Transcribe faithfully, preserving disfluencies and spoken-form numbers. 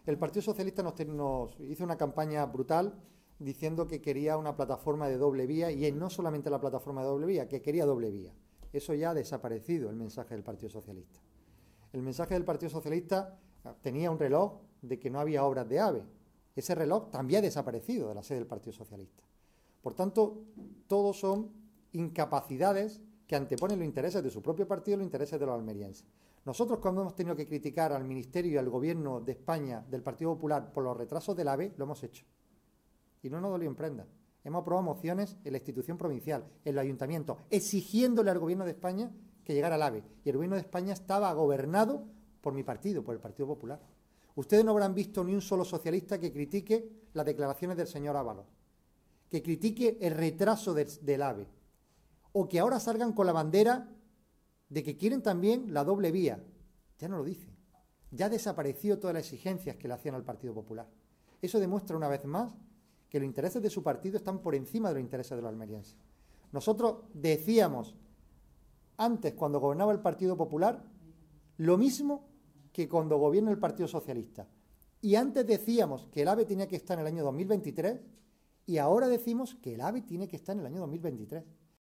el Partido Socialista nos, nos hizo una campaña brutal diciendo que quería una plataforma de doble vía, y no solamente la plataforma de doble vía, que quería doble vía. Eso ya ha desaparecido, el mensaje del Partido Socialista. El mensaje del Partido Socialista tenía un reloj de que no había obras de AVE. Ese reloj también ha desaparecido de la sede del Partido Socialista. Por tanto, todos son incapacidades que anteponen los intereses de su propio partido y los intereses de los almerienses. Nosotros, cuando hemos tenido que criticar al Ministerio y al Gobierno de España del Partido Popular por los retrasos del AVE, lo hemos hecho. Y no nos dolió en prenda. Hemos aprobado mociones en la institución provincial, en los ayuntamientos, exigiéndole al Gobierno de España que llegara al AVE. Y el Gobierno de España estaba gobernado por mi partido, por el Partido Popular. Ustedes no habrán visto ni un solo socialista que critique las declaraciones del señor Ábalos, que critique el retraso del, del AVE, o que ahora salgan con la bandera de que quieren también la doble vía. Ya no lo dicen. Ya desapareció todas las exigencias que le hacían al Partido Popular. Eso demuestra una vez más que los intereses de su partido están por encima de los intereses de los almerienses. Nosotros decíamos antes, cuando gobernaba el Partido Popular, lo mismo que cuando gobierna el Partido Socialista. Y antes decíamos que el AVE tenía que estar en el año dos mil veintitrés, y ahora decimos que el AVE tiene que estar en el año dos mil veintitrés.